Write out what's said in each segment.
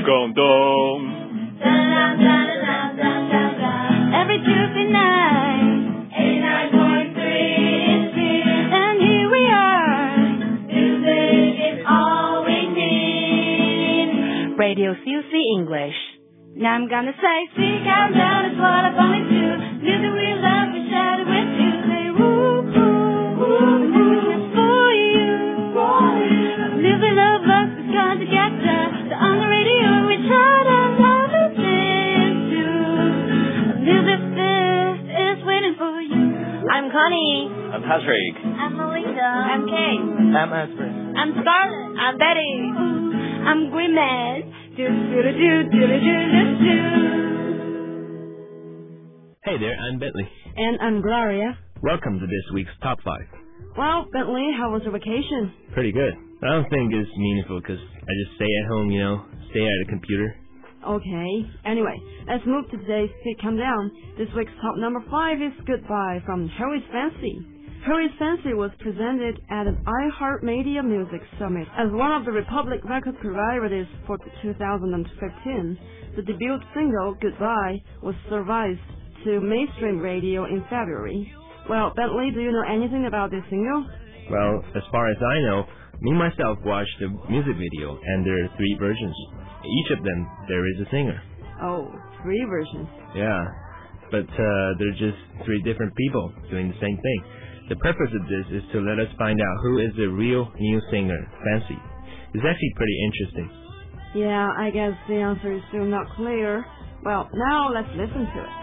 广东。 Every Tuesday night, 89.3 is here, and here we are. Music is all we need. Radio CUC English. Now I'm gonna say, see, countdown is what I'm gonna do. Music we love, we share it with you. Say, woo, woo, woo, woo, it's for you. Music love us, we come together. So on the radio, we try to love it too. Music fest is waiting for you. I'm Connie. I'm Patrick. I'm Melinda. I'm Kate. I'm Aspen. I'm Scarlett. I'm Betty. I'm Green Man. Hey there, I'm Bentley. And I'm Gloria. Welcome to this week's Top 5. Well, Bentley, how was your vacation? Pretty good. I don't think it's meaningful because I just stay at home, stay at a computer. Okay. Anyway, let's move to today's Hit Countdown. This week's top number 5 is Goodbye from Harry's Fancy. Harry's Fancy was presented at an iHeartMedia Music Summit as one of the Republic Records varieties for 2015. The debut single, Goodbye, was serviced to mainstream radio in February. Well, Bentley, do you know anything about this single? Well, as far as I know, me myself watched the music video, and there are 3 versions. Each of them, there is a singer. Oh, 3 versions. Yeah, but they're just 3 different people doing the same thing. The purpose of this is to let us find out who is the real new singer, Fancy. It's actually pretty interesting. Yeah, I guess the answer is still not clear. Well, now let's listen to it.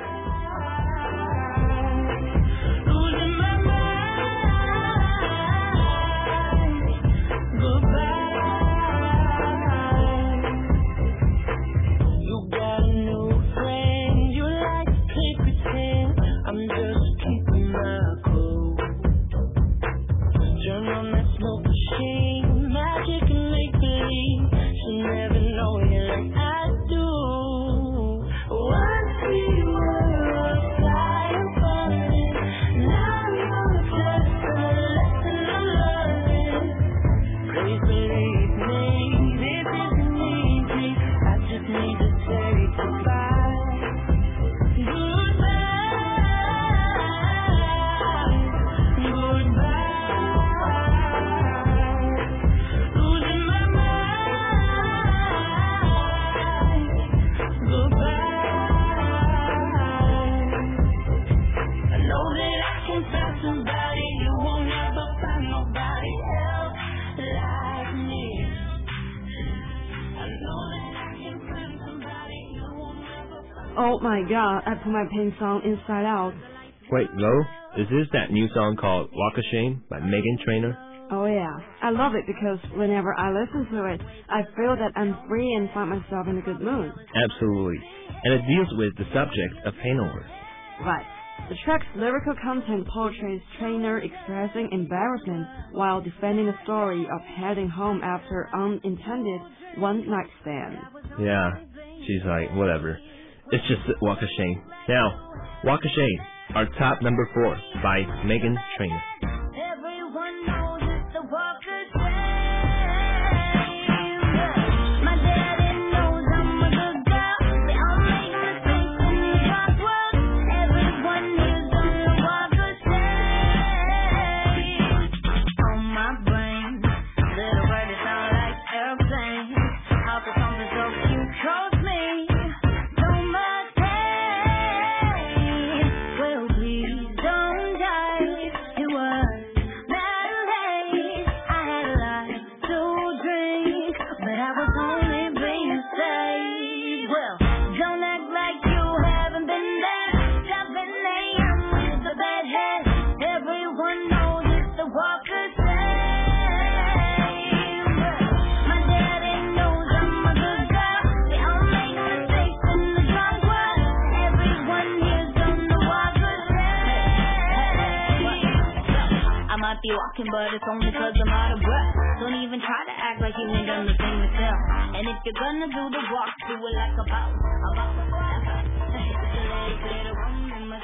Oh my god, I put my pain song inside out. Wait, Lo? Is this that new song called Walk of Shame by Meghan Trainor? Oh yeah, I love it because whenever I listen to it, I feel that I'm free and find myself in a good mood. Absolutely. And it deals with the subject of hangover. Right. The track's lyrical content portrays Trainor expressing embarrassment while defending the story of heading home after unintended one-night stand. Yeah, she's like, whatever. It's just a Walk of Shame. Now, Walk of Shame, our top number 4 by Meghan Trainor. Everyone knows it's the walk of shame. My daddy knows I'm a good girl. We all make mistakes in the dark world. Everyone here's on the walk of shame. On my brain, little birdies sound like airplanes. How could something so cute cause me? Walking, but it's only cause I'm out of breath. Don't even try to act like you ain't done the thing yourself. And if you're gonna do the walk, do it like a boss.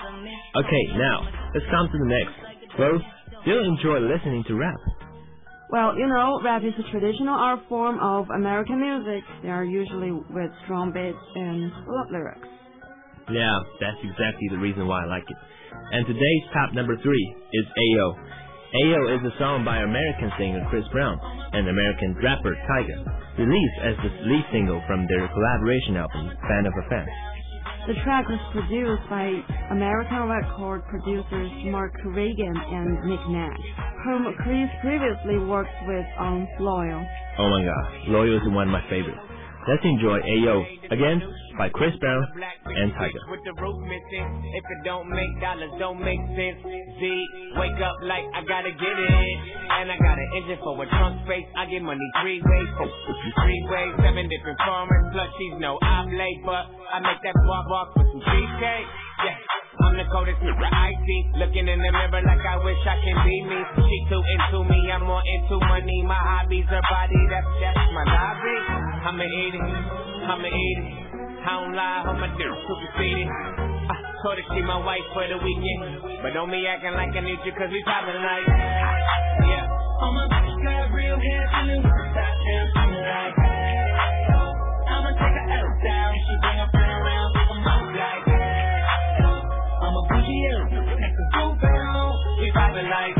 Okay, now, let's come to the next. Well, do you enjoy listening to rap? Well, rap is a traditional art form of American music. They are usually with strong beats and love lyrics. Yeah, that's exactly the reason why I like it. And today's top number 3 is Ayo. Ayo is a song by American singer Chris Brown and American rapper Tyga, released as the lead single from their collaboration album, Fan of a Fan. The track was produced by American record producers Mark Reagan and Nick Nash, whom Chris previously worked with on Loyal. Oh my god, Loyal is one of my favorites. Let's enjoy Ayo, again, by Chris Brown and Tyga. With the roof missing, if it don't make dollars, don't make sense. Z, wake up like I gotta get it. And I got an engine for a trunk space. I get money 3 ways, 7 different formats. Plus she's no oblate, but I make that bar walk with some cheesecake. Yeah. I'm the coldest nigga I see. Looking in the mirror like I wish I can be me. She too into me, I'm more into money. My hobbies, her body, that's my lobby. I'ma eat it, I don't lie, I'ma do supersede it. I told her she my wife for the weekend, but don't be acting like I need you cause we poppin' like, yeah. All my bitches got real hair, feeling stop and I'm like, I'ma take her L down. She bring her friend around, I'm like, I'm a bougie, that's a good girl. We poppin' like,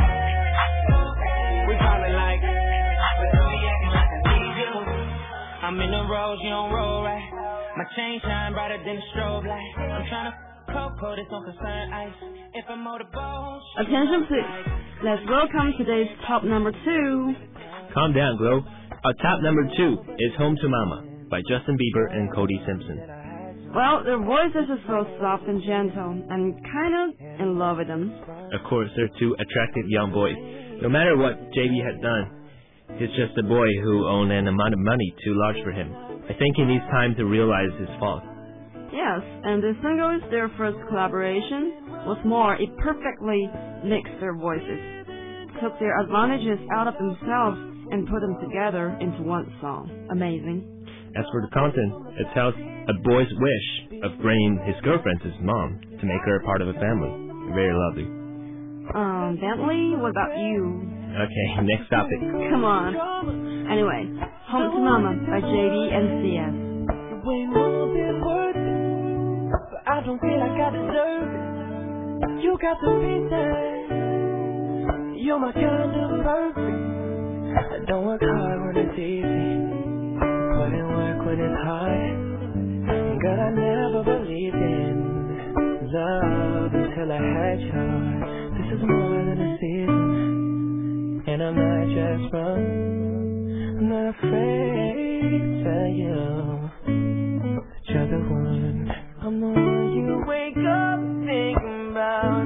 but don't be acting like I need you. I'm in the road, you don't roll right. My chain shine brighter than a strobe light. I'm tryna cold, this don't concern ice. If I'm motorboat. Attention please. Let's welcome today's top number 2. Calm down, Glow. Our top number 2 is Home to Mama by Justin Bieber and Cody Simpson. Well, their voices are so soft and gentle. I'm kind of in love with them. Of course, they're 2 attractive young boys. No matter what JB had done, he's just a boy who owned an amount of money too large for him. I think he needs time to realize his fault. Yes, and this single is their first collaboration. What's more, it perfectly mixed their voices, took their advantages out of themselves, and put them together into one song. Amazing. As for the content, it tells a boy's wish of bringing his girlfriend to his mom to make her a part of a family. Very lovely. Bentley, what about you? Okay, next topic. Come on. Anyway, Home to Mama by JD and CS. Way more than worth it, but I don't feel like I deserve it. You got the reason. You're my kind of perfect. I don't work hard when it's easy, put in work when it's hard. Girl, I never believed in love until I had you. This is more than a season, and I'm not just wrong. I'm not afraid to tell you that you're the one. I'm the one you wake up thinking about,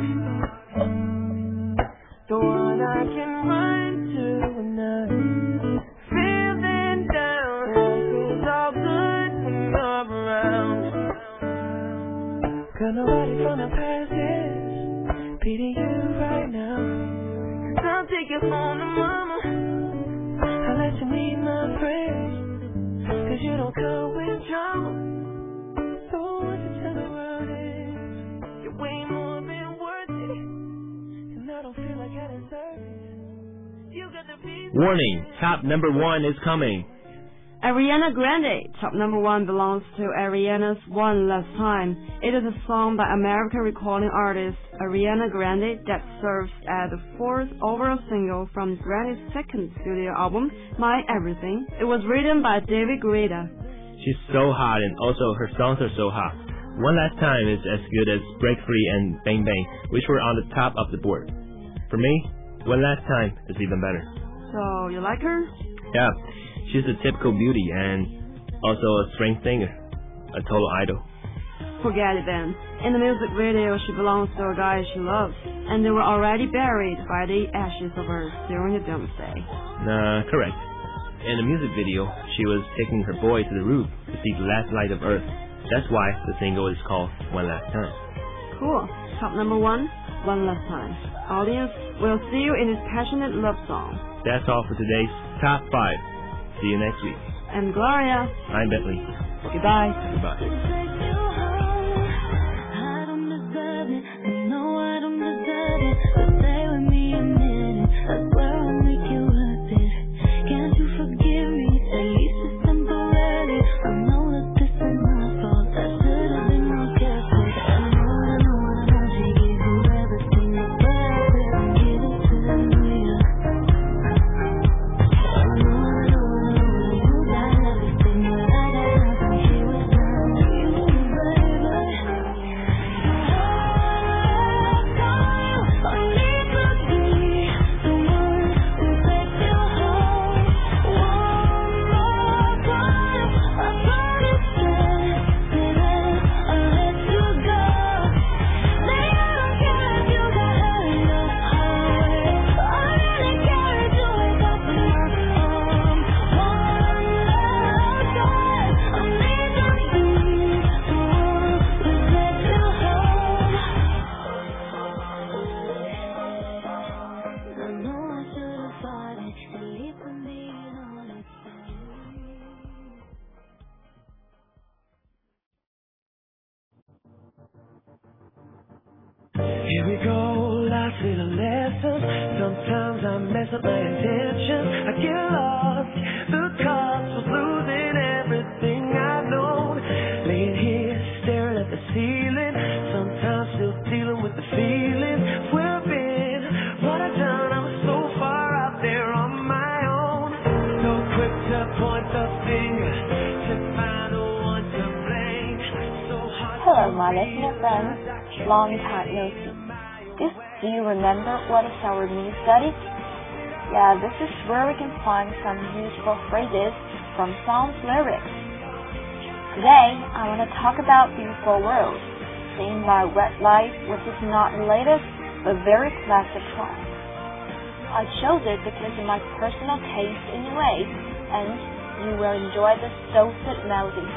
the one I can run to when I'm feeling down. Life is all good when you're around. Got nobody from the past is beating you right now. I'll take you home to mama. I'll let you meet my friends, cause you don't come with drama. So what you tell the world is you're way more than worth it, and I don't feel like I deserve it. You got the beat. Warning, top number 1 is coming. Ariana Grande, top number 1 belongs to Ariana's One Last Time. It is a song by American recording artist Ariana Grande that serves as the 4th overall single from Grande's 2nd studio album, My Everything. It was written by David Guetta. She's so hot, and also her songs are so hot. One Last Time is as good as Break Free and Bang Bang, which were on the top of the board. For me, One Last Time is even better. So, you like her? Yeah, she's a typical beauty and also a strange singer, a total idol. Forget it then. In the music video, she belongs to a guy she loves, and they were already buried by the ashes of Earth during the doomsday. Correct. In the music video, she was taking her boy to the roof to see the last light of Earth. That's why the single is called One Last Time. Cool. Top number 1, One Last Time. Audience, we'll see you in this passionate love song. That's all for today's Top 5. See you next week. I'm Gloria. I'm Bentley. Goodbye. Goodbye. I don't deserve it. I know I don't deserve it. But stay with me a minute. I swear I'll make you worth it. Here we go, life's little lessons. Sometimes I mess up my intentions. I get lost, the cost of losing everything I've known. Laying here, staring at the ceiling. Sometimes still dealing with the feeling. Where I've been, what I've done, I'm so far out there on my own. So quick to point the finger, to find the one to blame. So hard. Hello, my listener friends. Long time no see. Do you remember what is our new study? Yeah, this is where we can find some useful phrases from songs lyrics. Today, I want to talk about Beautiful World, sing by Westlife, which is not the latest, but very classic song. I chose it because of my personal taste anyway, and you will enjoy the so-sweet melody.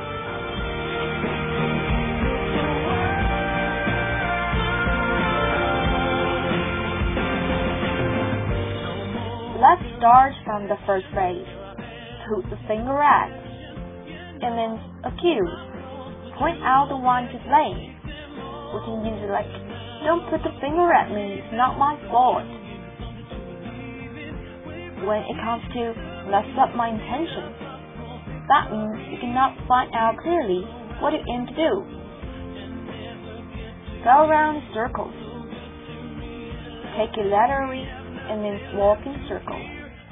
Let's start from the first phrase. Who's the finger at? It means accuse. Point out the one to blame. We can use it like, don't put the finger at me, it's not my fault. When it comes to mess up my intentions, that means you cannot find out clearly what you aim to do. Go around in circles. Take it literally. It means walk in circles.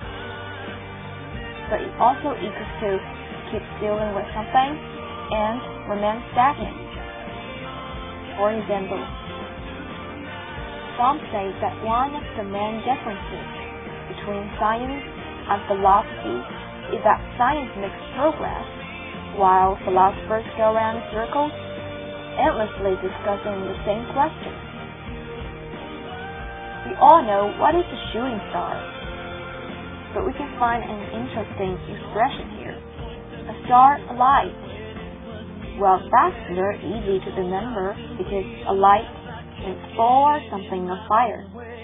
But it also equals to keep dealing with something and remain stagnant. For example, some say that one of the main differences between science and philosophy is that science makes progress, while philosophers go around in circles, endlessly discussing the same question. We all know what is a shooting star, but we can find an interesting expression here. A star alight. Well, that's very easy to remember because a light means or something on fire.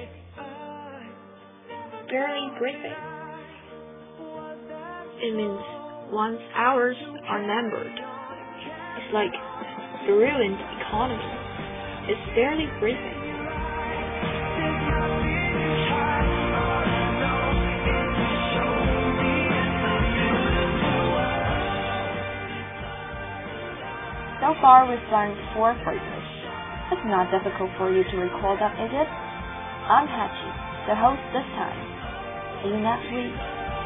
Barely breathing. It means one's hours are numbered. It's like the ruined economy. It's barely breathing. So far, we've learned 4 phrases. It's not difficult for you to recall them, is it? I'm Hachi, the host this time. See you next week.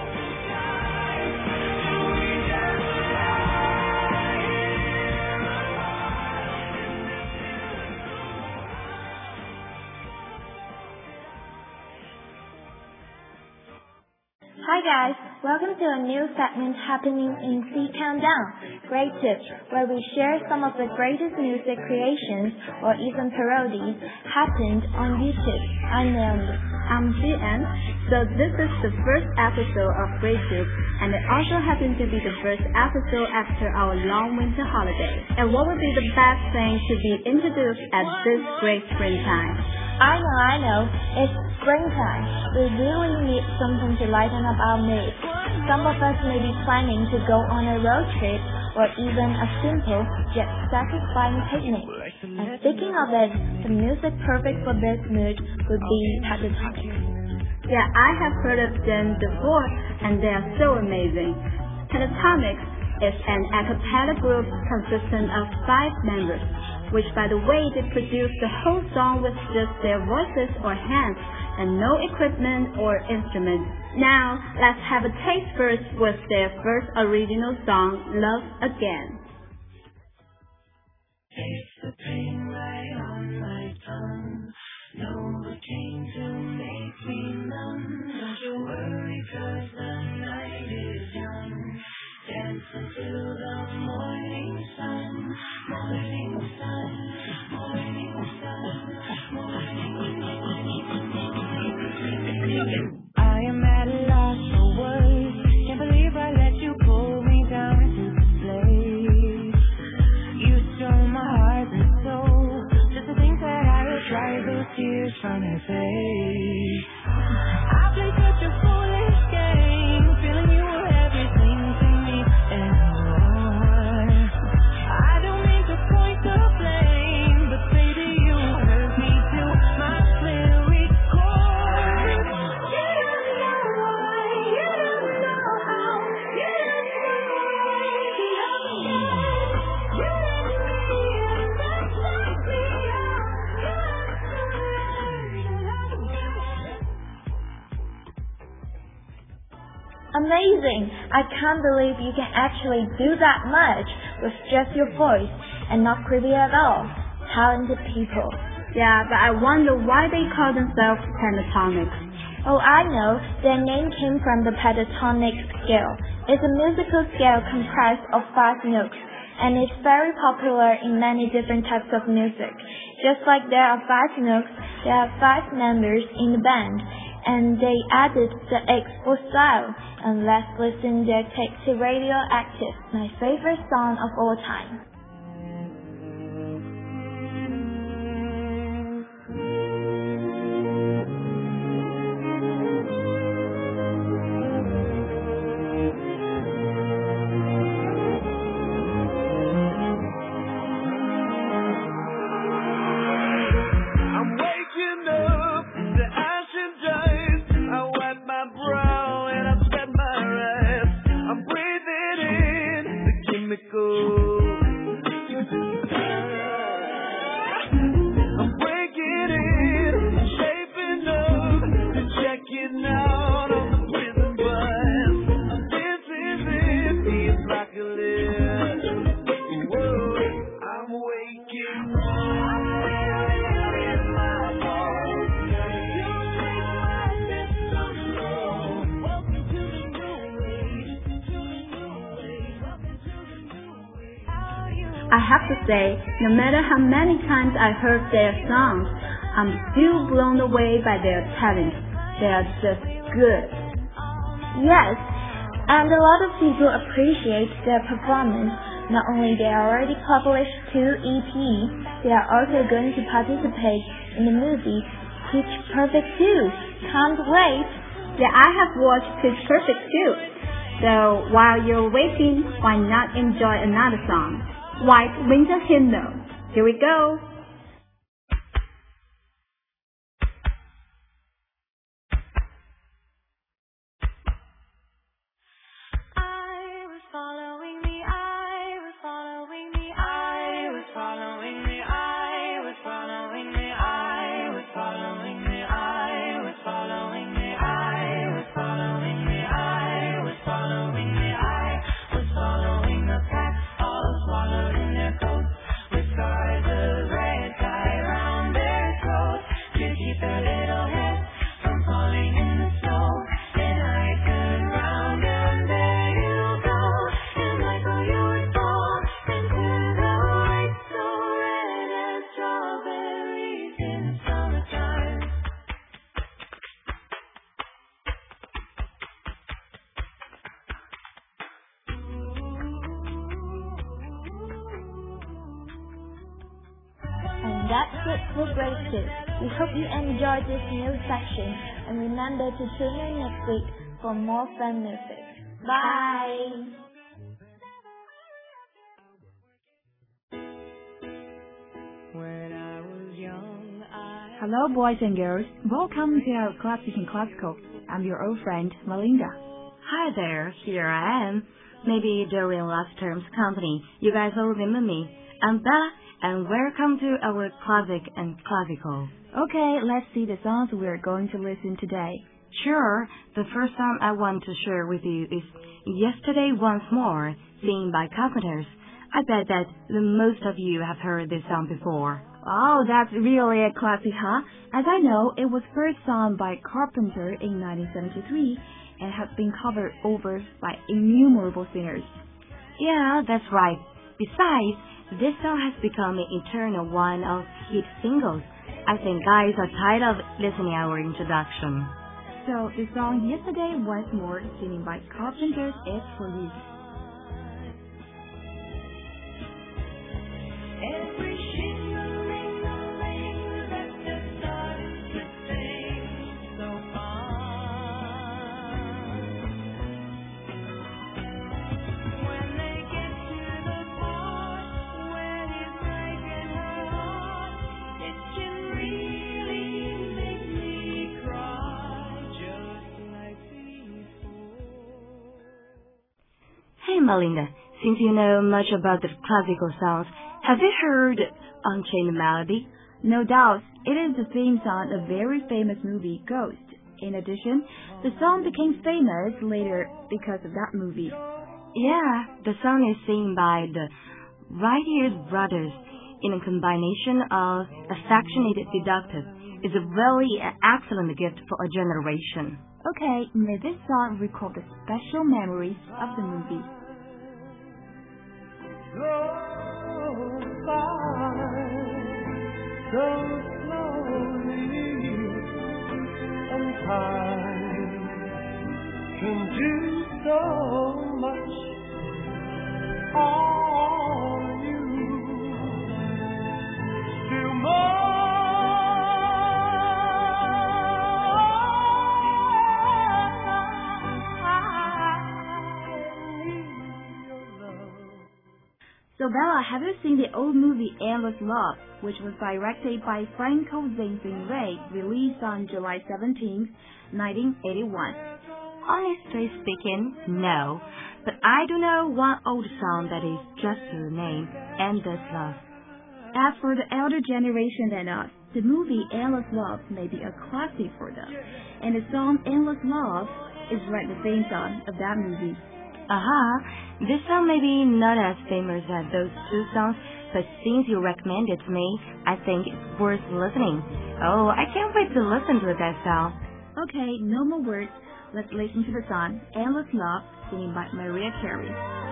Hi guys, welcome to a new segment happening in C Countdown, Great Tips, where we share some of the greatest music creations or even parodies happened on YouTube. I'm GM, so this is the first episode of Great Tips, and it also happens to be the first episode after our long winter holiday. And what would be the best thing to be introduced at this great springtime? I know. It's springtime. We really need something to lighten up our mood. Some of us may be planning to go on a road trip or even a simple yet satisfying picnic. And speaking of it, the music perfect for this mood would be Pentatonics. Yeah, I have heard of them before, and they are so amazing. Pentatonics is an a cappella group consisting of 5 members, which by the way they produce the whole song with just their voices or hands and no equipment or instruments. Now, let's have a taste first with their first original song, Love Again. Taste the pain right on my tongue. Novocaine to make me numb. Don't you worry, 'cause the night is young. Dance until the morning sun. Morning sun, morning sun, morning sun. I am at a loss for words. Can't believe I let you pull me down into this place. You stole my heart and soul. Just to think that I would dry those tears from your face. I played such a foolish game, feeling you were everything to me and more. I don't mean to point the blame, but baby, you hurt me too. Amazing! I can't believe you can actually do that much with just your voice and not creepy at all. Talented people. Yeah, but I wonder why they call themselves pentatonics. Oh, I know. Their name came from the pentatonic scale. It's a musical scale comprised of 5 notes, and it's very popular in many different types of music. Just like there are 5 notes, there are 5 members in the band, and they added the X for style. And let's listen their take to Radioactive, my favorite song of all time. I have to say, no matter how many times I heard their songs, I'm still blown away by their talent. They are just good. Yes, and a lot of people appreciate their performance. Not only they already published 2 EPs, they are also going to participate in the movie Pitch Perfect 2. Can't wait. Yeah, I have watched Pitch Perfect too. So while you're waiting, why not enjoy another song? White Winter Hymnal. Here we go. That's it for Break Tips. We hope you enjoyed this new section, and remember to tune in next week for more fun music. Bye! Hello, boys and girls. Welcome to our Classic and Classical. I'm your old friend, Melinda. Hi there, here I am. Maybe during last term's company, you guys all remember me. I'm Bella, and welcome to our Classic and Classical. Okay, let's see the songs we're going to listen today. Sure, the first song I want to share with you is Yesterday Once More, sung by Carpenters. I bet that the most of you have heard this song before. Oh, that's really a classic, huh? As I know, it was first sung by Carpenter in 1973 and has been covered over by innumerable singers. Yeah, that's right. Besides, this song has become an eternal one of hit singles. I think guys are tired of listening to our introduction. So the song Yesterday Once More, sung by Carpenters, is for you. Hey Melinda, since you know much about the classical songs, have you heard Unchained Melody? No doubt, it is the theme song of a very famous movie, Ghost. In addition, the song became famous later because of that movie. Yeah, the song is sung by the Wright brothers in a combination of affectionate seductive. It's a really excellent gift for a generation. Okay, may this song recall the special memories of the movie. So slowly, and time can do so much on you. Still more. So Bella, have you seen the old movie Endless Love, which was directed by Franco Zinzin-Ray, released on July 17, 1981? Honestly speaking, no. But I do know one old song that is just the name, Endless Love. As for the elder generation than us, the movie Endless Love may be a classic for them, and the song Endless Love is right the theme song of that movie. This song may be not as famous as those two songs, but since you recommended to me, I think it's worth listening. Oh, I can't wait to listen to that song. Okay, no more words. Let's listen to the song Endless Love, singing by Mariah Carey.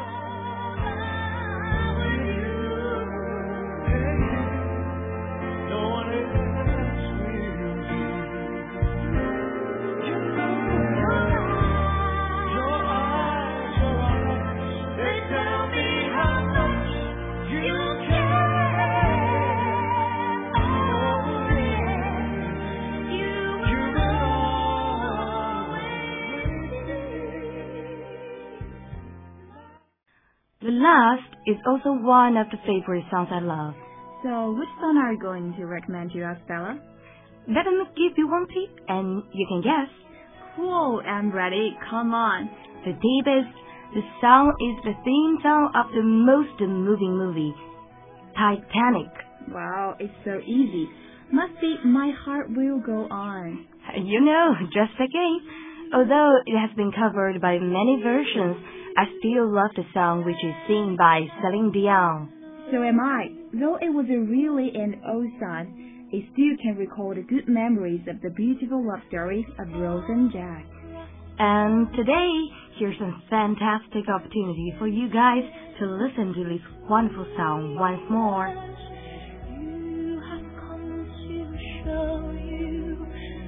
The last is also one of the favorite songs I love. So, which song are you going to recommend to us, Bella? Let me give you one tip, and you can guess. Cool, I'm ready. Come on. The tip is, the song is the theme song of the most moving movie, Titanic. Wow, it's so easy. Must be My Heart Will Go On. You know, just a game. Although it has been covered by many versions, I still love the song, which is sung by Celine Dion. So am I. Though it was a really an old song, it still can recall the good memories of the beautiful love stories of Rose and Jack. And today, here's a fantastic opportunity for you guys to listen to this wonderful song once more. You have come to show you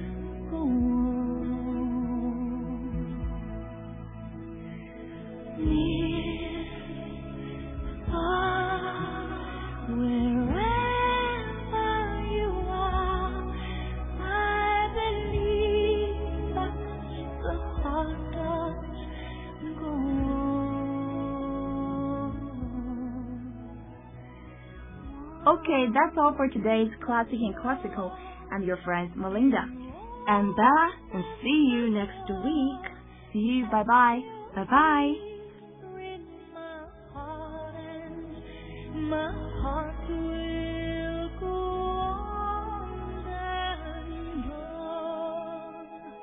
near, far, wherever you are, I believe that the heart does go on. Okay, that's all for today's Classic and Classical. I'm your friend Melinda. And Bella, and see you next week. See you. Bye-bye. Bye-bye. My heart will go on and on.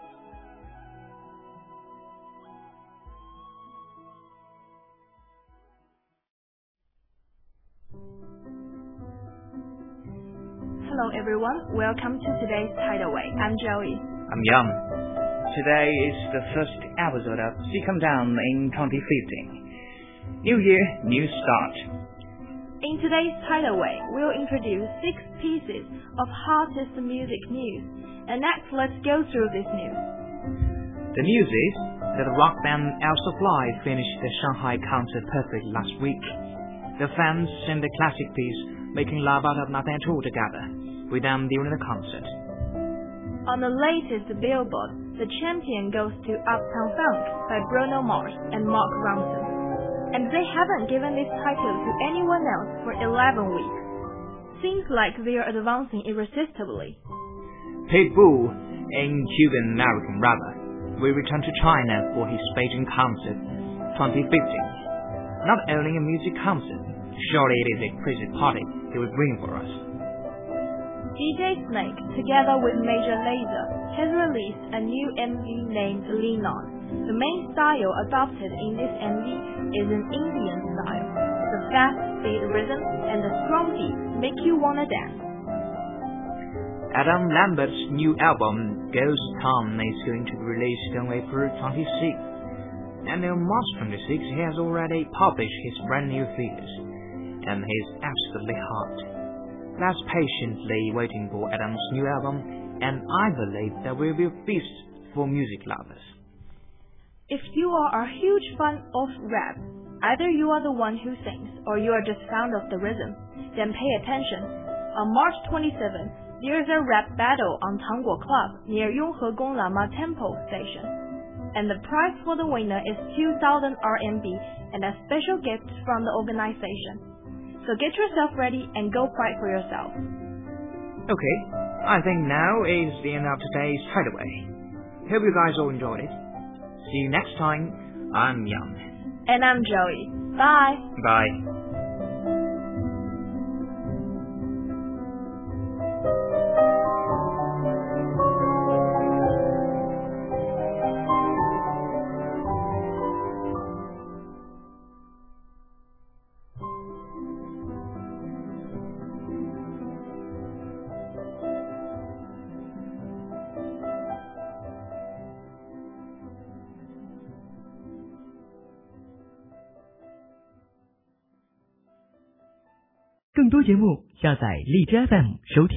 Hello everyone, welcome to today's Tidal Way. I'm Joey. I'm Young. Today is the first episode of See Come Down in 2015. New year, new start. In today's Tidal Way, we'll introduce 6 pieces of hottest music news. And next, let's go through this news. The news is that the rock band Air Supply finished the Shanghai concert perfect last week. The fans sang the classic piece, Making Love Out of Nothing at All together, with them during the concert. On the latest Billboard, the champion goes to Uptown Funk by Bruno Mars and Mark Ronson. And they haven't given this title to anyone else for 11 weeks. Seems like they are advancing irresistibly. Pitbull, a Cuban American rapper, will return to China for his Beijing concert 2015. Not only a music concert, surely it is a crazy party he will bring for us. DJ Snake, together with Major Lazer, has released a new MV named Lean On. The main style adopted in this MV is an Indian style. The fast beat rhythm and the strong beat make you wanna dance. Adam Lambert's new album, Ghost Town, is going to be released on April 26th. And on March 26th, he has already published his brand new figures. And he's absolutely hot. Let's patiently waiting for Adam's new album, and I believe there will be a feast for music lovers. If you are a huge fan of rap, either you are the one who sings or you are just fond of the rhythm, then pay attention. On March 27th, there is a rap battle on Tangguo Club near Yonghegong Lama Temple Station. And the prize for the winner is 2,000 RMB and a special gift from the organization. So get yourself ready and go fight for yourself. Okay, I think now is the end of today's Hideaway. Hope you guys all enjoyed it. See you next time. I'm Yang. And I'm Joey. Bye. Bye. 更多节目下载荔枝 FM 收听。